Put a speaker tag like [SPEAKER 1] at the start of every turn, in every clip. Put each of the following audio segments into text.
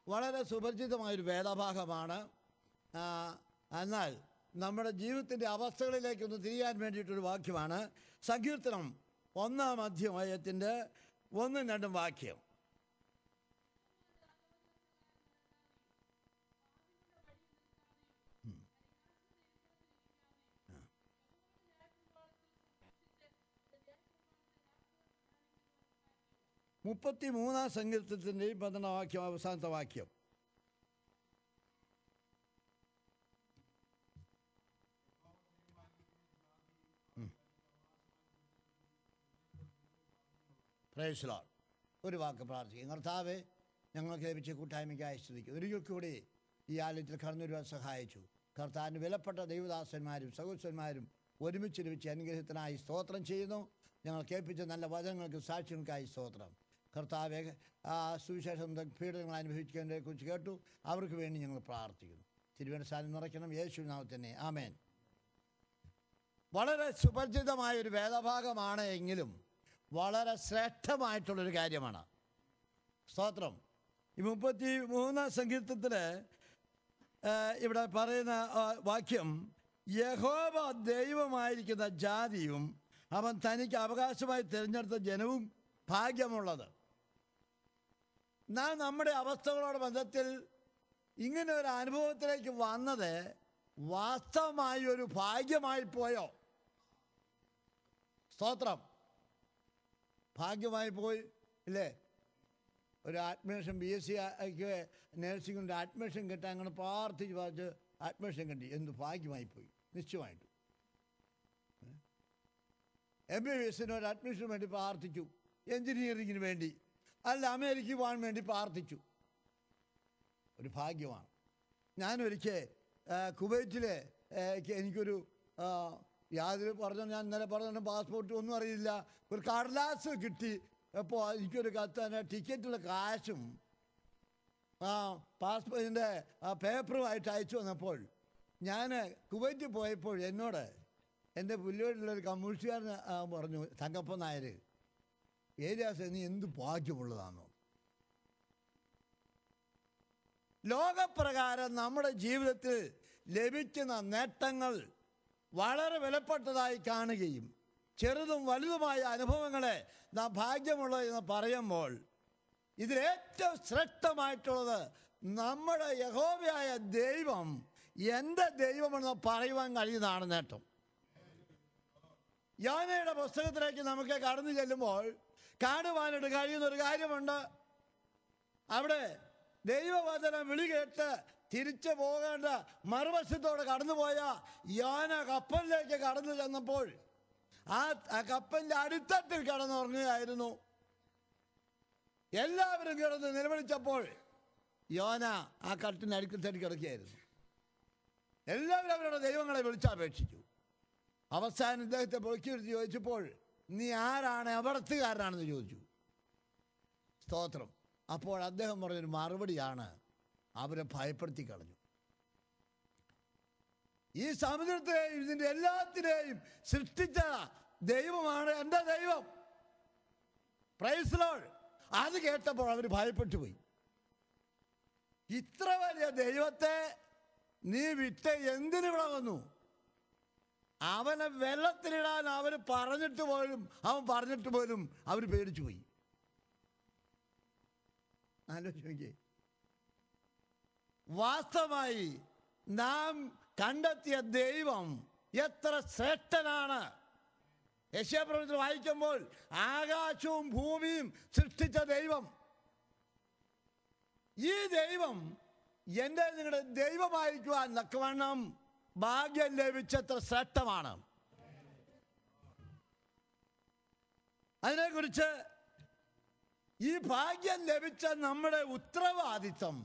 [SPEAKER 1] വളരെ സുപരിചിതമായൊരു വേദഭാഗമാണ്. എന്നാൽ നമ്മുടെ ജീവിതത്തിൻ്റെ അവസ്ഥകളിലേക്കൊന്ന് തിരിയാൻ വേണ്ടിയിട്ടൊരു വാക്യമാണ്. സങ്കീർത്തനം 1-ാം അധ്യായത്തിൻ്റെ 1-2 വാക്യം. മുപ്പത്തിമൂന്നാം സങ്കീർത്തനത്തിൻ്റെയും 12-ാം വാക്യം, അവസാനത്തെ വാക്യം. Praise Lord. ഒരു വാക്ക് പ്രാർത്ഥിക്കും. കർത്താവേ, ഞങ്ങൾക്ക് ലഭിച്ച കൂട്ടായ്മയ്ക്കായി സ്തുതിക്കുന്നു. ഒരിക്കൽ കൂടി ഈ ആലയത്തിൽ കടന്നു വരുവാൻ സഹായിച്ചു. കർത്താവിന് വിലപ്പെട്ട ദൈവദാസന്മാരും സഹോദരന്മാരും ഒരുമിച്ച് ലഭിച്ച അനുഗ്രഹത്തിനായി സ്തോത്രം ചെയ്യുന്നു. ഞങ്ങൾ കേൾപ്പിച്ച നല്ല വചനങ്ങൾക്ക് സാക്ഷ്യങ്ങൾക്കായി സ്തോത്രം. കർത്താവെ, സുവിശേഷം പീഡനങ്ങൾ അനുഭവിക്കുന്നതിനെ കുറിച്ച് കേട്ടു. അവർക്ക് വേണ്ടി ഞങ്ങൾ പ്രാർത്ഥിക്കുന്നു. തിരുവേണ്ട സ്ഥാനം നിറയ്ക്കണം. യേശുവിൻ നാമത്തിൽ തന്നെ ആമേൻ. വളരെ സുപരിചിതമായൊരു വേദഭാഗമാണ് എങ്കിലും വളരെ ശ്രേഷ്ഠമായിട്ടുള്ളൊരു കാര്യമാണ്. സ്തോത്രം. ഈ 33-ാം സങ്കീർത്തനത്തിൽ ഇവിടെ പറയുന്ന വാക്യം, യഹോവ ദൈവമായിരിക്കുന്ന ജാതിയും അവൻ തനിക്ക് അവകാശമായി തിരഞ്ഞെടുത്ത ജനവും ഭാഗ്യമുള്ളത്. നാം നമ്മുടെ അവസ്ഥകളോട് ബന്ധത്തിൽ ഇങ്ങനെ ഒരു അനുഭവത്തിലേക്ക് വന്നത് വാസ്തവമായി ഒരു ഭാഗ്യമായി പോയോ? സ്തോത്രം. ഭാഗ്യമായി പോയി ഇല്ലേ? ഒരു അഡ്മിഷൻ BSc നേഴ്സിംഗിൻ്റെ അഡ്മിഷൻ കിട്ടാൻ അങ്ങനെ പ്രാർത്ഥിച്ച് അഡ്മിഷൻ കിട്ടി. എന്ത് ഭാഗ്യമായി പോയി. നിശ്ചയമായിട്ടും MBBSന് ഒരു അഡ്മിഷന് വേണ്ടി പ്രാർത്ഥിച്ചു, എൻജിനീയറിങ്ങിന് വേണ്ടി, അല്ല അമേരിക്കയിൽ പോകാൻ വേണ്ടി പ്രാർത്ഥിച്ചു. ഒരു ഭാഗ്യമാണ്. ഞാനൊരിക്കൽ കുവൈറ്റിലെ എനിക്കൊരു യാതൊരു ഞാൻ ഇന്നലെ പറഞ്ഞ പാസ്പോർട്ട് ഒന്നും അറിയില്ല, ഒരു കടലാസ് കിട്ടി. അപ്പോൾ എനിക്കൊരു ടിക്കറ്റുള്ള കാശും പാസ്പോർട്ടിൻ്റെ പേപ്പറുമായിട്ട് അയച്ചു വന്നപ്പോൾ ഞാൻ കുവൈറ്റിൽ പോയപ്പോൾ എന്നോട് എൻ്റെ പുല്ലുവീട്ടിലൊരു കമ്മ്യൂണിസ്റ്റുകാരൻ പറഞ്ഞു, തങ്കപ്പൻ നായർ, ഏരിയാസ് നീ എന്ത് ഭാഗ്യമുള്ളതാണോ. ലോകപ്രകാരം നമ്മുടെ ജീവിതത്തിൽ ലഭിക്കുന്ന നേട്ടങ്ങൾ വളരെ വിലപ്പെട്ടതായി കാണുകയും ചെറുതും വലുതുമായ അനുഭവങ്ങളെ നാം ഭാഗ്യമുള്ളതെന്ന് പറയുമ്പോൾ ഇതിലേറ്റവും ശ്രേഷ്ഠമായിട്ടുള്ളത് നമ്മുടെ യഹോവയായ ദൈവം എൻ്റെ ദൈവമെന്ന് പറയുവാൻ കഴിയുന്നതാണ് നേട്ടം. യോനയുടെ പുസ്തകത്തിലേക്ക് നമുക്ക് കടന്നു ചെല്ലുമ്പോൾ കാണുവാനായിട്ട് കഴിയുന്നൊരു കാര്യമുണ്ട്. അവിടെ ദൈവവചനം വിളി കേട്ട് തിരിച്ചു പോകേണ്ട മറുവശത്തോടെ കടന്നുപോയ യോന കപ്പലിലേക്ക് കടന്നു ചെന്നപ്പോൾ ആ കപ്പലിൻ്റെ അടിത്തട്ടിൽ കിടന്നുറങ്ങുകയായിരുന്നു. എല്ലാവരും കിടന്ന് നിലവിളിച്ചപ്പോൾ യോന ആ കട്ടിന് അടിത്തട്ടി കിടക്കുകയായിരുന്നു. എല്ലാവരും അവരുടെ ദൈവങ്ങളെ വിളിച്ചപേക്ഷിച്ചു. അവസാനം ഇദ്ദേഹത്തെ പൊളിക്കിയെടുത്ത് ചോദിച്ചപ്പോൾ നീ ആരാണ്, എവിടത്തുകാരനാണെന്ന് ചോദിച്ചു. സ്തോത്രം. അപ്പോൾ അദ്ദേഹം പറഞ്ഞൊരു മറുപടിയാണ് അവരെ ഭയപ്പെടുത്തി കളഞ്ഞു. ഈ സമുദ്രത്തെയും ഇതിൻ്റെ എല്ലാത്തിനെയും സൃഷ്ടിച്ച ദൈവമാണ് എൻ്റെ ദൈവം. Praise Lord. അത് കേട്ടപ്പോൾ അവർ ഭയപ്പെട്ടു പോയി. ഇത്ര വലിയ ദൈവത്തെ നീ വിട്ട് എന്തിനിവിടെ വന്നു? അവനെ വെള്ളത്തിലിടാൻ അവൻ പറഞ്ഞിട്ട് പോലും അവർ പേടിച്ചു പോയി. ആലോചിക്കേ. വാസ്തവമായി നാം കണ്ടെത്തിയ ദൈവം എത്ര ശ്രേഷ്ഠനാണ്. യെശയ്യാപ്രവചനത്തിൽ വായിക്കുമ്പോൾ ആകാശവും ഭൂമിയും സൃഷ്ടിച്ച ദൈവം, ഈ ദൈവം എൻ്റെ നിങ്ങളുടെ ദൈവമായിരിക്കുവാൻ തക്കവണ്ണം ഭാഗ്യം ലഭിച്ചത്ര ശ്രേഷ്ഠമാണ്. അതിനെക്കുറിച്ച് ഈ ഭാഗ്യം ലഭിച്ച നമ്മുടെ ഉത്തരവാദിത്വം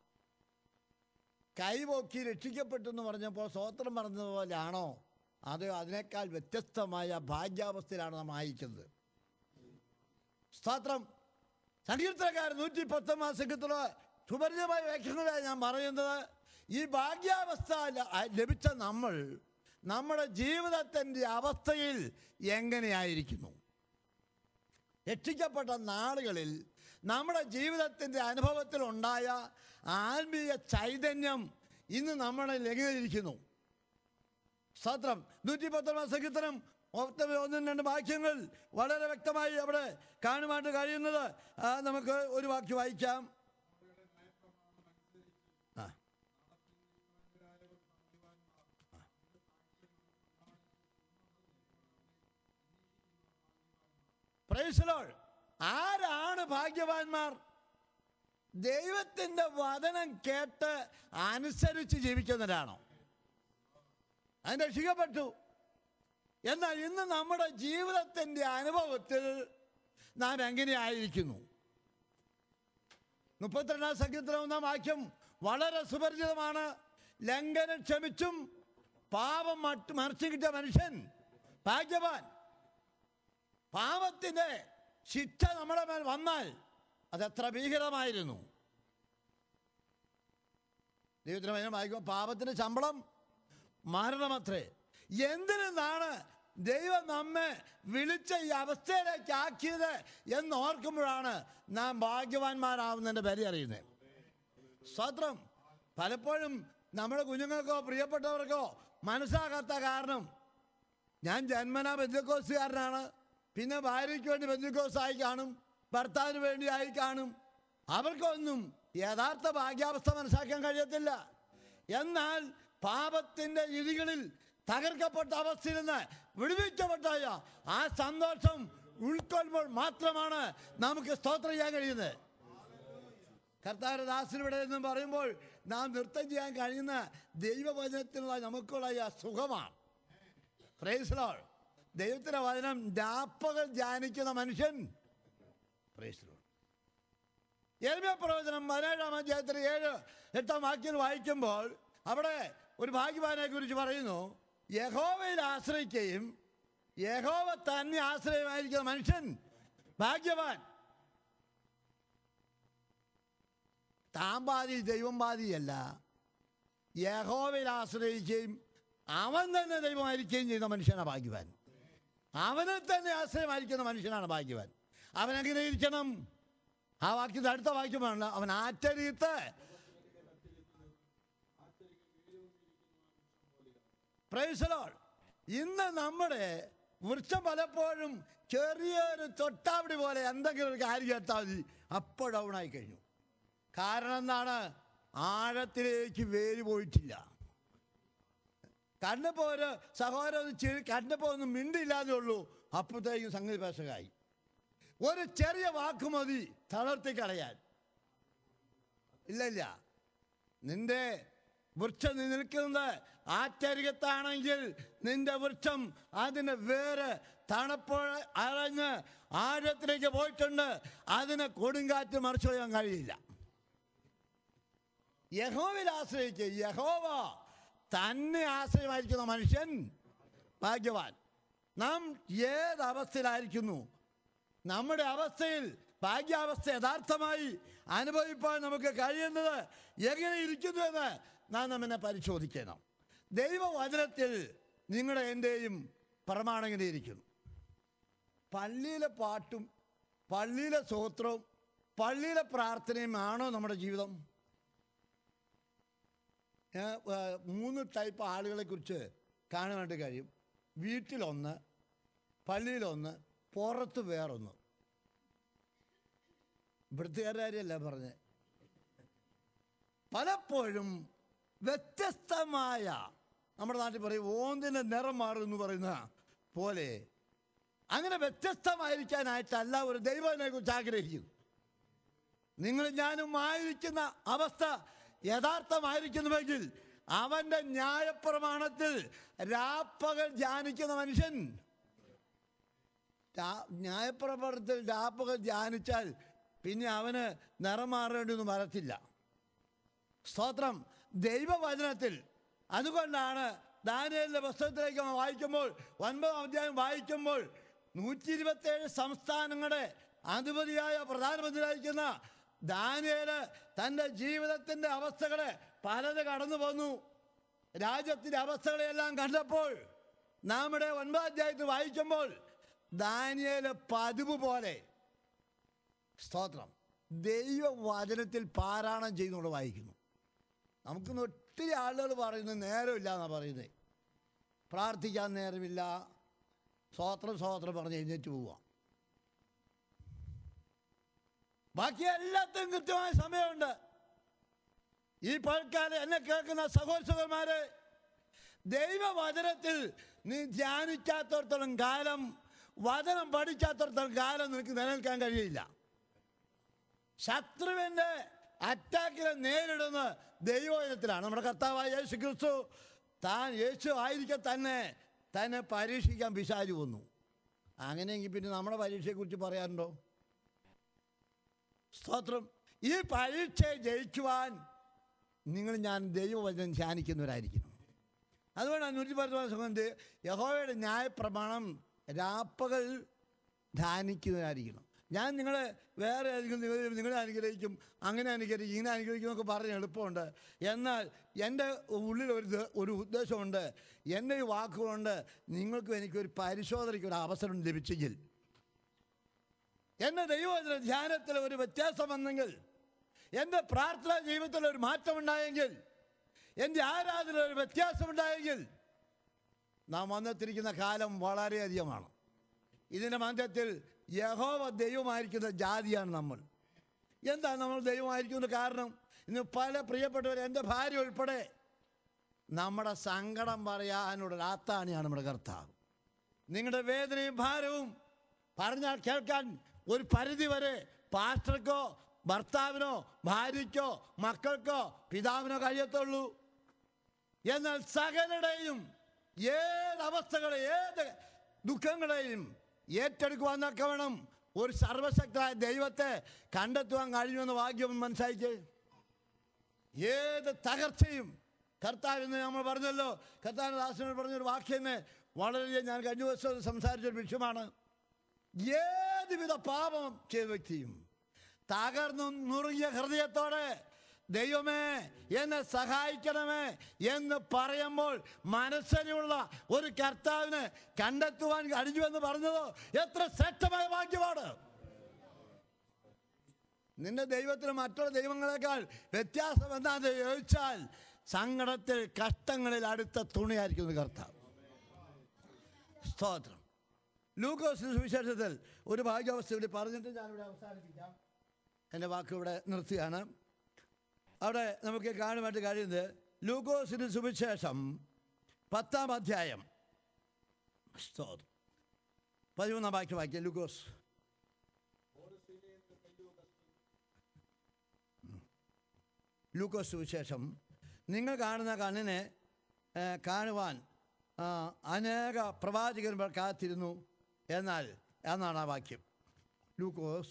[SPEAKER 1] കൈപോക്കി രക്ഷിക്കപ്പെട്ടു എന്ന് പറഞ്ഞപ്പോൾ സ്തോത്രം പറഞ്ഞതുപോലെയാണോ, അതോ അതിനേക്കാൾ വ്യത്യസ്തമായ ഭാഗ്യാവസ്ഥയിലാണ് നാം ആയിരിക്കുന്നത്? സ്തോത്രം. സങ്കീർത്തനക്കാരൻ 119 സങ്കീർത്തനത്തിലെ സുപരിചിതമായ വ്യാഖ്യാനങ്ങളായി ഞാൻ പറയുന്നത്, ഈ ഭാഗ്യാവസ്ഥ ലഭിച്ച നമ്മൾ നമ്മുടെ ജീവിതത്തിൻ്റെ അവസ്ഥയിൽ എങ്ങനെയായിരിക്കുന്നു? രക്ഷിക്കപ്പെട്ട നാളുകളിൽ നമ്മുടെ ജീവിതത്തിൻ്റെ അനുഭവത്തിൽ ഉണ്ടായ ആത്മീയ ചൈതന്യം ഇന്ന് നമ്മളെ ലംഘിച്ചിരിക്കുന്നു. സ്തോത്രം. 119 സങ്കീർത്തനം 1-2 വാക്യങ്ങൾ വളരെ വ്യക്തമായി അവിടെ കാണുവാനായിട്ട് കഴിയുന്നത്. നമുക്ക് ഒരു വാക്യം വായിക്കാം. Praise the Lord. ആരാണ് ഭാഗ്യവാന്മാർ? ദൈവത്തിൻ്റെ വചനം കേട്ട് അനുസരിച്ച് ജീവിക്കുന്നവരാണോ? അതിന് രക്ഷിക്കപ്പെട്ടു. എന്നാൽ ഇന്ന് നമ്മുടെ ജീവിതത്തിൻ്റെ അനുഭവത്തിൽ നാം എങ്ങനെയായിരിക്കുന്നു? 32 സങ്കീർത്തനം 1 വാക്യം വളരെ സുപരിചിതമാണ്. ലംഘനം ക്ഷമിച്ചും പാപം മറച്ചു കിട്ടിയ മനുഷ്യൻ ഭാഗ്യവാൻ. പാപത്തിൻ്റെ ശിക്ഷ നമ്മുടെ മേൽ വന്നാൽ അതെത്ര ഭീകരമായിരുന്നു. ദൈവത്തിന് വചനം വായിക്കുമ്പോൾ പാപത്തിൻ്റെ ശമ്പളം മരണമത്രേ. എന്തിനാണ് ദൈവം നമ്മെ വിളിച്ച ഈ അവസ്ഥയിലേക്ക് ആക്കിയത് എന്ന് ഓർക്കുമ്പോഴാണ് നാം ഭാഗ്യവാന്മാരാവുന്നതിൻ്റെ വില അറിയുന്നത്. സ്തോത്രം. പലപ്പോഴും നമ്മുടെ കുഞ്ഞുങ്ങൾക്കോ പ്രിയപ്പെട്ടവർക്കോ മനസ്സിലാകാത്ത കാരണം, ഞാൻ ജന്മനാ ബന്ധുക്കോസുകാരനാണ്, പിന്നെ ഭാര്യയ്ക്ക് വേണ്ടി ബന്ധുക്കോസായി കാണും, ഭർത്താവിന് വേണ്ടി ആയി കാണും, അവർക്കൊന്നും യഥാർത്ഥ ഭാഗ്യാവസ്ഥ മനസ്സിലാക്കാൻ കഴിയത്തില്ല. എന്നാൽ പാപത്തിൻ്റെ രീതികളിൽ തകർക്കപ്പെട്ട അവസ്ഥയിൽ നിന്ന് വിടുവിക്കപ്പെട്ടായ ആ സന്തോഷം ഉൾക്കൊള്ളുമ്പോൾ മാത്രമാണ് നമുക്ക് സ്തോത്രം ചെയ്യാൻ കഴിയുന്നത്. കർത്താവിന്റെ ദാസനിവിടെ എന്ന് പറയുമ്പോൾ നാം നൃത്തം ചെയ്യാൻ കഴിയുന്ന ദൈവവചനത്തിനുള്ള നമുക്കുള്ള സുഖമാണ്. Praise the Lord. ദൈവത്തിന്റെ വചനം രാപ്പകൽ ധ്യാനിക്കുന്ന മനുഷ്യൻ. Price the Lord. യെരമ്യാ പ്രവചനം 17-ാം അധ്യായത്തിൽ 7-8 വാക്യം വായിക്കുമ്പോൾ അവിടെ ഒരു ഭാഗ്യവാനെ കുറിച്ച് പറയുന്നു. യഹോവയിൽ ആശ്രയിക്കുകയും യഹോവ തന്നെ ആശ്രയമായിരിക്കുന്ന മനുഷ്യൻ ഭാഗ്യവാൻ. താൻ ബാധി ദൈവം ബാധിയല്ല. യഹോവയിൽ ആശ്രയിക്കുകയും അവൻ തന്നെ ദൈവമായിരിക്കുകയും ചെയ്യുന്ന മനുഷ്യനാണ് ഭാഗ്യവാൻ. അവനെ തന്നെ ആശ്രയമായിരിക്കുന്ന മനുഷ്യനാണ് ഭാഗ്യവാൻ. അവനെങ്ങനെ ഇരിക്കണം? ആ വാക്യത്തിൽ അടുത്ത വാക്യമാണ്, അവൻ ആറ്റരീത്ത് പ്രൈസ് ദി ലോർഡ്. ഇന്ന് നമ്മുടെ വൃക്ഷം പലപ്പോഴും ചെറിയൊരു തൊട്ടാവടി പോലെ എന്തെങ്കിലും ഒരു കാര്യം കേട്ടാൽ മതി, അപ്പോൾ ഡൗണായി കഴിഞ്ഞു. കാരണം എന്താണ്? ആഴത്തിലേക്ക് വേര് പോയിട്ടില്ല. കണ്ടപ്പോൾ ഒരു സഹോദരൻ കണ്ടപ്പോൾ ഒന്നും മിണ്ടില്ലാതെ ഉള്ളൂ, അപ്പോഴത്തേക്കും സംഗതി പേശകായി. ഒരു ചെറിയ വാക്ക് മതി തളർത്തി കളയാൻ. ഇല്ല, നിന്റെ വൃക്ഷം നിൽക്കുന്നത് ആറ്റരികത്താണെങ്കിൽ നിന്റെ വൃക്ഷം അതിൻ്റെ വേര് തണുപ്പോൾ അറഞ്ഞ് ആഴത്തിലേക്ക് പോയിട്ടുണ്ട്. അതിനെ കൊടുങ്കാറ്റ് മറിച്ചു കളയാൻ കഴിയില്ല. യഹോവയിൽ ആശ്രയിക്കുക, യഹോവ തന്നെ ആശ്രയമായിരിക്കുന്ന മനുഷ്യൻ ഭാഗ്യവാൻ. നാം ഏതവസ്ഥയിലായിരിക്കുന്നു? നമ്മുടെ അവസ്ഥയിൽ ഭാഗ്യാവസ്ഥ യഥാർത്ഥമായി അനുഭവിപ്പാൻ നമുക്ക് കഴിയുന്നത് എങ്ങനെ ഇരിക്കുന്നു എന്ന് നാം നമ്മെ പരിശോധിക്കണം. ദൈവവചനത്തിൽ നിങ്ങളുടെ എൻ്റെയും പ്രമാണം എങ്ങനെ ഇരിക്കുന്നു? പള്ളിയിലെ പാട്ടും പള്ളിയിലെ സ്തോത്രവും പള്ളിയിലെ പ്രാർത്ഥനയും ആണോ നമ്മുടെ ജീവിതം? 3 ടൈപ്പ് ആളുകളെ കുറിച്ച് കാണാനായിട്ട് കഴിയും. വീട്ടിലൊന്ന്, പള്ളിയിലൊന്ന്, പുറത്ത് വേറൊന്ന്. ഇവിടുത്തുകാരുടെ കാര്യമല്ല പറഞ്ഞത്. പലപ്പോഴും വ്യത്യസ്തമായ, നമ്മുടെ നാട്ടിൽ പറയും ഓന്തിൻ്റെ നിറം മാറും എന്ന് പറയുന്ന പോലെ, അങ്ങനെ വ്യത്യസ്തമായിരിക്കാനായിട്ടല്ല ഒരു ദൈവത്തിനെ കുറിച്ച് ആഗ്രഹിക്കുന്നു. നിങ്ങൾ ഞാനും ആയിരിക്കുന്ന അവസ്ഥ യഥാർത്ഥമായിരിക്കുന്നുവെങ്കിൽ അവൻ്റെ ന്യായപ്രമാണത്തിൽ രാപ്പകൽ ധ്യാനിക്കുന്ന മനുഷ്യൻ, ന്യായപ്രമാണത്തിൽ രാപ്പകൽ ധ്യാനിച്ചാൽ പിന്നെ അവന് നിറം മാറേണ്ടിയൊന്നും വരത്തില്ല. സ്തോത്രം. ദൈവവചനത്തിൽ അതുകൊണ്ടാണ് ദാനിയേലിന്റെ പുസ്തകത്തിലേക്ക് വായിക്കുമ്പോൾ 9-ാം അധ്യായം വായിക്കുമ്പോൾ 127 സംസ്ഥാനങ്ങളുടെ അധിപതിയായ പ്രധാനമന്ത്രിയായിരിക്കുന്ന ദാനിയേല് തൻ്റെ ജീവിതത്തിൻ്റെ അവസ്ഥകളെ പലത് കടന്നു പോന്നു. രാജ്യത്തിൻ്റെ അവസ്ഥകളെല്ലാം കണ്ടപ്പോൾ നമ്മുടെ 9-ാം അധ്യായത്തിൽ വായിക്കുമ്പോൾ ദാനിയേല് പതിവ് പോലെ, സ്തോത്രം, ദൈവവചനത്തിൽ പാരായണം ചെയ്യുന്നതോടെ വായിക്കുന്നു. നമുക്കിന്ന് ഒത്തിരി ആളുകൾ പറയുന്നത് നേരമില്ല എന്നാണ് പറയുന്നത്. പ്രാർത്ഥിക്കാൻ നേരമില്ല, സ്വോത്രം പറഞ്ഞ് എഴുന്നേറ്റ് പോവുക. ബാക്കി എല്ലാത്തിനും കൃത്യമായ സമയമുണ്ട്. ഈ പഴക്കാലം എന്നെ കേൾക്കുന്ന സഹോദരന്മാരെ, ദൈവവചനത്തിൽ നീ ധ്യാനിക്കാത്തടത്തോളം കാലം, വചനം പഠിക്കാത്തടത്തോളം കാലം നിനക്ക് നിലനിൽക്കാൻ കഴിയില്ല. ശത്രുവിൻ്റെ അറ്റാക്കിനെ നേരിടുന്ന ദൈവവചനത്തിലാണ്. നമ്മുടെ കർത്താവായ യേശു ക്രിസ്തു താൻ യേശു ആയിരിക്കെ തന്നെ പരീക്ഷിക്കാൻ പിശാച് വന്നു. അങ്ങനെയെങ്കിൽ പിന്നെ നമ്മുടെ പരീക്ഷയെക്കുറിച്ച് പറയാറുണ്ടോ? സ്തോത്രം. ഈ പരീക്ഷയെ ജയിക്കുവാൻ ഞാൻ ദൈവവചനം ധ്യാനിക്കുന്നവരായിരിക്കണം. അതുകൊണ്ടാണ് 110 യഹോവയുടെ ന്യായപ്രമാണം രാപ്പകൽ ധ്യാനിക്കുന്നവരായിരിക്കണം. ഞാൻ നിങ്ങളെ വേറെ ഏതെങ്കിലും നിങ്ങളെ അനുഗ്രഹിക്കും, അങ്ങനെ അനുഗ്രഹിക്കും, ഇങ്ങനെ അനുഗ്രഹിക്കും എന്നൊക്കെ പറഞ്ഞ് എളുപ്പമുണ്ട്. എന്നാൽ എൻ്റെ ഉള്ളിൽ ഒരു ഉദ്ദേശമുണ്ട്. എൻ്റെ ഈ വാക്കുകൊണ്ട് നിങ്ങൾക്കും എനിക്കൊരു പരിശോധനയ്ക്ക് ഒരു അവസരം ലഭിച്ചെങ്കിൽ, എൻ്റെ ദൈവവചന ധ്യാനത്തിൽ ഒരു വ്യത്യാസം വന്നെങ്കിൽ, എൻ്റെ പ്രാർത്ഥനാ ജീവിതത്തിൽ ഒരു മാറ്റമുണ്ടായെങ്കിൽ, എൻ്റെ ആരാധന ഒരു വ്യത്യാസമുണ്ടായെങ്കിൽ, നാം വന്നെത്തിരിക്കുന്ന കാലം വളരെയധികമാണ്. ഇതിൻ്റെ മധ്യത്തിൽ യഹോവ ദൈവമായിരിക്കുന്ന ജാതിയാണ് നമ്മൾ. എന്താണ് നമ്മൾ ദൈവമായിരിക്കുന്ന കാരണം? ഇന്ന് പല പ്രിയപ്പെട്ടവർ, എൻ്റെ ഭാര്യ ഉൾപ്പെടെ, നമ്മുടെ സങ്കടം പറയാനുള്ള ആത്താണിയാണ് നമ്മുടെ കർത്താവ്. നിങ്ങളുടെ വേദനയും ഭാരവും പറഞ്ഞാൽ കേൾക്കാൻ ഒരു പരിധി വരെ പാസ്റ്റർക്കോ ഭർത്താവിനോ ഭാര്യയ്ക്കോ മക്കൾക്കോ പിതാവിനോ കഴിയത്തുള്ളൂ. എന്നാൽ സകലരുടെയും ഏതവസ്ഥകളെ, ഏത് ദുഃഖങ്ങളെയും ഏറ്റെടുക്കുവാൻ തക്കവണ്ണം ഒരു സർവശക്തനായ ദൈവത്തെ കണ്ടെത്തുവാൻ കഴിയുമെന്ന് ഭാഗ്യം മനസ്സിലായിക്കേ. ഏത് തകർച്ചയും കർത്താവിന്ന് നമ്മൾ പറഞ്ഞല്ലോ, കർത്താവിൻ്റെ ദാസനോട് പറഞ്ഞൊരു വാക്യം വളരെ ഞാൻ കഴിഞ്ഞ ദിവസം സംസാരിച്ചൊരു വിഷയമാണ്. ഏതുവിധ പാപം ചെയ്ത വ്യക്തിയും തകർന്നു നുറുങ്ങിയ ഹൃദയത്തോടെ ദൈവമേ എന്നെ സഹായിക്കണമേ എന്ന് പറയുമ്പോൾ മനസ്സിലുള്ള ഒരു കർത്താവിനെ കണ്ടെത്തുവാൻ കഴിഞ്ഞുവെന്ന് പറഞ്ഞതോ എത്ര ശ്രേഷ്ഠമായ ഭാഗ്യമാണ്. നിന്റെ ദൈവത്തിന് മറ്റുള്ള ദൈവങ്ങളെക്കാൾ വ്യത്യാസം എന്താണെന്ന് ചോദിച്ചാൽ, സങ്കടത്തിൽ കഷ്ടങ്ങളിൽ അടുത്ത തുണിയായിരിക്കുന്നു കർത്താവ്. സ്തോത്രം. ലൂക്കോസ് സുവിശേഷത്തിൽ ഒരു ഭാഗ്യാവസ്ഥ ഇവിടെ പറഞ്ഞിട്ട് ഞാനിവിടെ അവസാനിപ്പിക്കാം. എൻ്റെ വാക്ക് ഇവിടെ നിർത്തുകയാണ്. അവിടെ നമുക്ക് കാണുവാനായിട്ട് കഴിയുന്നത് ലൂക്കോസിന് സുവിശേഷം 10-ാം അധ്യായം 13-ാം വാക്യം. ലൂക്കോസ് സുവിശേഷം. നിങ്ങൾ കാണുന്ന കണ്ണിനെ കാണുവാൻ അനേക പ്രവാചകന്മാർ കാത്തിരുന്നു എന്നാണ് ആ വാക്യം. ലൂക്കോസ്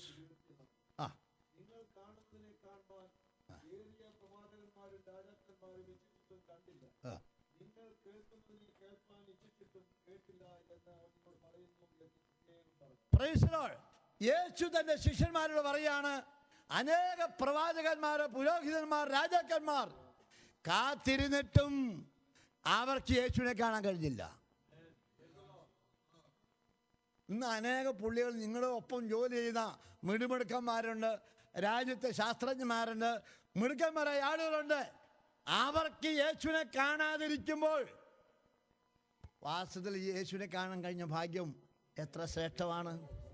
[SPEAKER 1] യേശു തന്റെ ശിഷ്യന്മാരോട് പറയാണ്, അനേക പ്രവാചകന്മാർ, പുരോഹിതന്മാർ, രാജാക്കന്മാർ കാത്തിരുന്നിട്ടും അവർക്ക് യേശുവിനെ കാണാൻ കഴിഞ്ഞില്ല. ഇന്ന് അനേക പുള്ളികൾ നിങ്ങളുടെ ഒപ്പം ജോലി ചെയ്യുന്ന മിടുമിടുക്കന്മാരുണ്ട്, രാജ്യത്തെ ശാസ്ത്രജ്ഞന്മാരുണ്ട്, മിടുക്കന്മാരായ ആളുകളുണ്ട്. അവർക്ക് യേശുവിനെ കാണാതിരിക്കുമ്പോൾ വാസ്തവത്തിൽ യേശുവിനെ കാണാൻ കഴിഞ്ഞ ഭാഗ്യം എത്ര ശ്രേഷ്ഠമാണ്,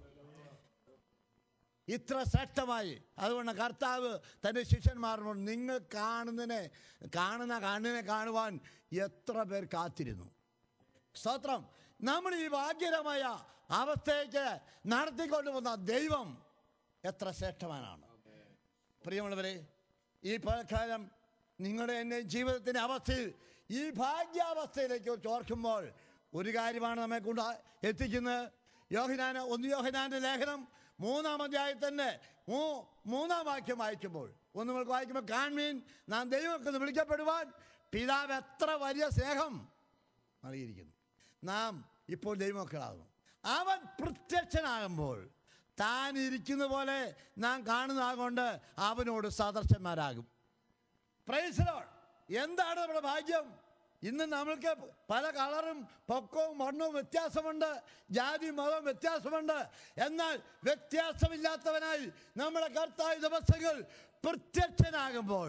[SPEAKER 1] ഇത്ര ശ്രേഷ്ഠമായി. അതുകൊണ്ട് കർത്താവ് തൻ്റെ ശിഷ്യന്മാരോട്, നിങ്ങൾ കാണുന്ന കണ്ണിനെ കാണുവാൻ എത്ര പേർ കാത്തിരുന്നു. സ്തോത്രം. നമ്മൾ ഈ ഭാഗ്യകരമായ അവസ്ഥയ്ക്ക് നടത്തിക്കൊണ്ടുവന്ന ദൈവം എത്ര ശ്രേഷ്ഠവാനാണ്. പ്രിയമുള്ളവരെ, ഈ പലകാലം നിങ്ങളുടെ എൻ്റെ ജീവിതത്തിൻ്റെ അവസ്ഥയിൽ ഈ ഭാഗ്യാവസ്ഥയിലേക്ക് ഓർക്കുമ്പോൾ ഒരു കാര്യമാണ് നമ്മെ കൊണ്ട് എത്തിക്കുന്നത്. 1 യോഹന്നാന്റെ ലേഖനം 3-ാം അധ്യായത്തിൻ്റെ 3-ാം വാക്യം വായിക്കുമ്പോൾ, നിങ്ങൾക്ക് വായിക്കുമ്പോൾ, കാൺമീൻ നാം ദൈവമക്കളെന്ന് വിളിക്കപ്പെടുവാൻ പിതാവ് എത്ര വലിയ സ്നേഹം നൽകിയിരിക്കുന്നു. നാം ഇപ്പോൾ ദൈവമക്കളാകുന്നു. അവൻ പ്രത്യക്ഷനാകുമ്പോൾ താൻ ഇരിക്കുന്ന പോലെ നാം കാണുന്നതാകൊണ്ട് അവനോട് സദൃശന്മാരാകും. Price the Lord. എന്താണ് നമ്മുടെ ഭാഗ്യം? ഇന്ന് നമ്മൾക്ക് പല കളറും പൊക്കവും വണ്ണവും വ്യത്യാസമുണ്ട്, ജാതി മതവും വ്യത്യാസമുണ്ട്. എന്നാൽ വ്യത്യാസമില്ലാത്തവനായി നമ്മുടെ കർത്താവ് ദിവസങ്ങൾ പ്രത്യക്ഷനാകുമ്പോൾ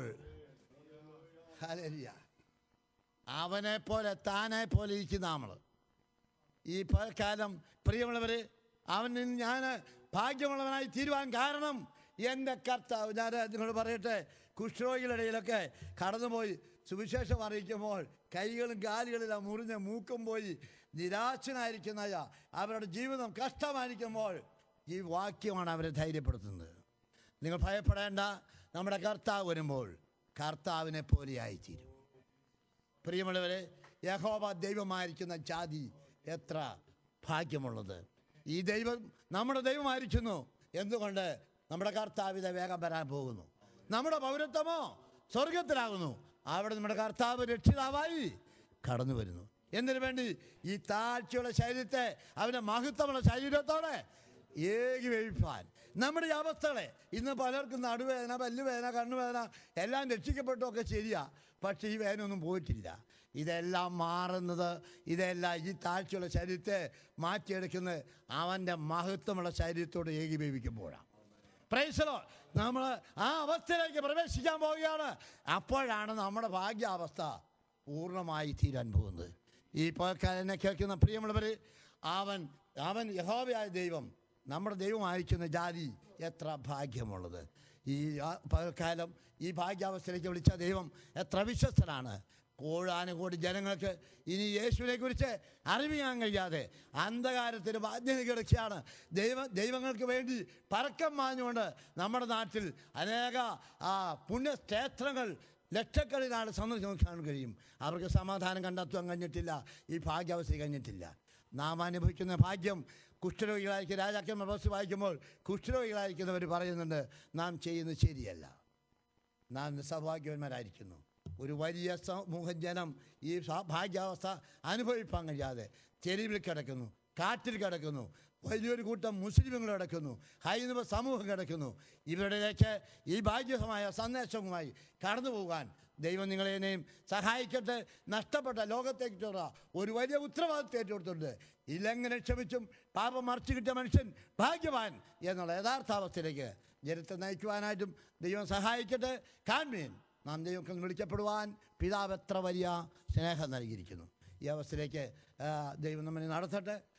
[SPEAKER 1] ഹല്ലേലൂയ, അവനെ പോലെ താനെ പോലെ ഇരിക്കുന്ന നമ്മൾ ഈ കാലം പ്രിയമുള്ളവർ, അവനിൽ ഞാൻ ഭാഗ്യമുള്ളവനായി തീരുവാൻ കാരണം എൻ്റെ കർത്താവ്. ഞാൻ നിങ്ങളോട് പറയട്ടെ, കുഷ്ഠരോഗികളുടെ ഇടയിലൊക്കെ കടന്നുപോയി സുവിശേഷം അറിയിക്കുമ്പോൾ കൈകളും കാലുകളിലും മുറിഞ്ഞ് മൂക്കും പോയി നിരാശനായിരിക്കുന്ന അവരുടെ ജീവിതം കഷ്ടമായിരിക്കുമ്പോൾ ഈ വാക്യമാണ് അവരെ ധൈര്യപ്പെടുത്തുന്നത്. നിങ്ങൾ ഭയപ്പെടേണ്ട, നമ്മുടെ കർത്താവ് വരുമ്പോൾ കർത്താവിനെ പോലെയായിത്തീരും. പ്രിയമുള്ളവരെ, യഹോവ ദൈവമായിരിക്കുന്ന ജാതി എത്ര ഭാഗ്യമുള്ളത്! ഈ ദൈവം നമ്മുടെ ദൈവമായിരിക്കുന്നു. എന്തുകൊണ്ട്? നമ്മുടെ കർത്താവിനെ വേഗം വരാൻ പോകുന്നു. നമ്മുടെ പൗരത്വമോ സ്വർഗത്തിലാകുന്നു. അവിടെ നമ്മുടെ കർത്താവ് രക്ഷിതാവായി കടന്നു വരുന്നു. എന്തിനു വേണ്ടി? ഈ താഴ്ചയുള്ള ശരീരത്തെ അവൻ്റെ മഹത്വമുള്ള ശരീരത്തോടെ ഏകീഭവിപ്പാൻ. നമ്മുടെ ഈ അവസ്ഥകളെ ഇന്ന് പലർക്കും നടുവേദന, പല്ലുവേദന, കണ്ണുവേദന എല്ലാം രക്ഷിക്കപ്പെട്ടൊക്കെ ശരിയാ, പക്ഷേ ഈ വേദനയൊന്നും പോയിട്ടില്ല. ഇതെല്ലാം മാറുന്നത്, ഇതെല്ലാം ഈ താഴ്ചയുള്ള ശരീരത്തെ മാറ്റിയെടുക്കുന്നത് അവൻ്റെ മഹത്വമുള്ള ശരീരത്തോട് ഏകീഭവിക്കുമ്പോഴാണ്. Price the Lord. നമ്മൾ ആ അവസ്ഥയിലേക്ക് പ്രവേശിക്കാൻ പോവുകയാണ്. അപ്പോഴാണ് നമ്മുടെ ഭാഗ്യാവസ്ഥ പൂർണ്ണമായി തീരാൻ പോകുന്നത്. ഈ പകൽക്കാലനെ കേൾക്കുന്ന പ്രിയമുള്ളവർ, അവൻ യഹോവയായ ദൈവം നമ്മുടെ ദൈവമായിരിക്കുന്ന ജാതി എത്ര ഭാഗ്യമുള്ളത്! ഈ പകൽക്കാലം ഈ ഭാഗ്യാവസ്ഥയിലേക്ക് വിളിച്ച ദൈവം എത്ര വിശ്വസ്തനാണ്! കോടാനുകോടി ജനങ്ങൾക്ക് ഇനി യേശുവിനെ കുറിച്ച് അറിയാൻ കഴിയാതെ അന്ധകാരത്തിന് ബാധ്യത കിടക്കുകയാണ്. ദൈവങ്ങൾക്ക് വേണ്ടി പരക്കം മാഞ്ഞുകൊണ്ട് നമ്മുടെ നാട്ടിൽ അനേക പുണ്യക്ഷേത്രങ്ങൾ ലക്ഷക്കണക്കിനാണ് സന്ദർശിക്കാൻ കഴിയും. അവർക്ക് സമാധാനം കണ്ടെത്താൻ കഴിഞ്ഞിട്ടില്ല. ഈ ഭാഗ്യാവസ്ഥ കഴിഞ്ഞിട്ടില്ല. നാം അനുഭവിക്കുന്ന ഭാഗ്യം കുഷ്ഠരോഗികളായിരിക്കും. രാജാക്കന്മാർ ബസ് വായിക്കുമ്പോൾ കുഷ്ഠരോഗികളായിരിക്കുന്നവർ പറയുന്നുണ്ട്, നാം ചെയ്യുന്നത് ശരിയല്ല, നാം സൗഭാഗ്യവന്മാരായിരിക്കുന്നു. ഒരു വലിയ സമൂഹം ജനം ഈ ഭാഗ്യാവസ്ഥ അനുഭവിപ്പാൻ കഴിയാതെ തെരുവിൽ കിടക്കുന്നു, കാട്ടിൽ കിടക്കുന്നു. വലിയൊരു കൂട്ടം മുസ്ലിമുകൾ കിടക്കുന്നു, ഹൈന്ദവ സമൂഹം കിടക്കുന്നു. ഇവരുടെയൊക്കെ ഈ ഭാഗ്യമായ സന്ദേശവുമായി കടന്നു പോകാൻ ദൈവം നിങ്ങളെയും സഹായിക്കട്ടെ. നഷ്ടപ്പെട്ട ലോകത്തേക്കുള്ള ഒരു വലിയ ഉത്തരവാദിത്വം ഏറ്റെടുത്തിട്ടുണ്ട്. ഇല്ലെങ്ങനെ ക്ഷമിച്ചും പാപം മറിച്ചു കിട്ടിയ മനുഷ്യൻ ഭാഗ്യവാൻ എന്നുള്ള യഥാർത്ഥാവസ്ഥയിലേക്ക് ജനത്തെ നയിക്കുവാനായിട്ടും ദൈവം സഹായിക്കട്ടെ. കാൺമീൻ, നാം ദൈവത്തിൽ വിളിക്കപ്പെടുവാൻ പിതാവ് എത്ര വലിയ സ്നേഹം നൽകിയിരിക്കുന്നു. ഈ അവസ്ഥയിലേക്ക് ദൈവം നമ്മെ നടത്തട്ടെ.